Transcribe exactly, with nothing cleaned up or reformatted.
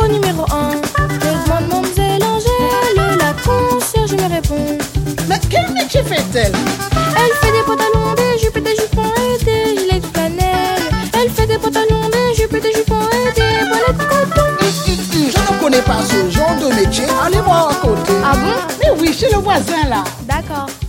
Au numéro un, je demande mademoiselle Angèle. La concierge me répond. Mais quel métier fait-elle? Elle fait des pantalons, des jupes et des jupons et des gilets de flanelle. Elle fait des pantalons, des jupes et des jupons et des bonnets de coton. Hum, hum, hum, Je ne connais pas ce genre de métier. Allez voir à côté. Ah bon? Mais oui, chez le voisin là. D'accord.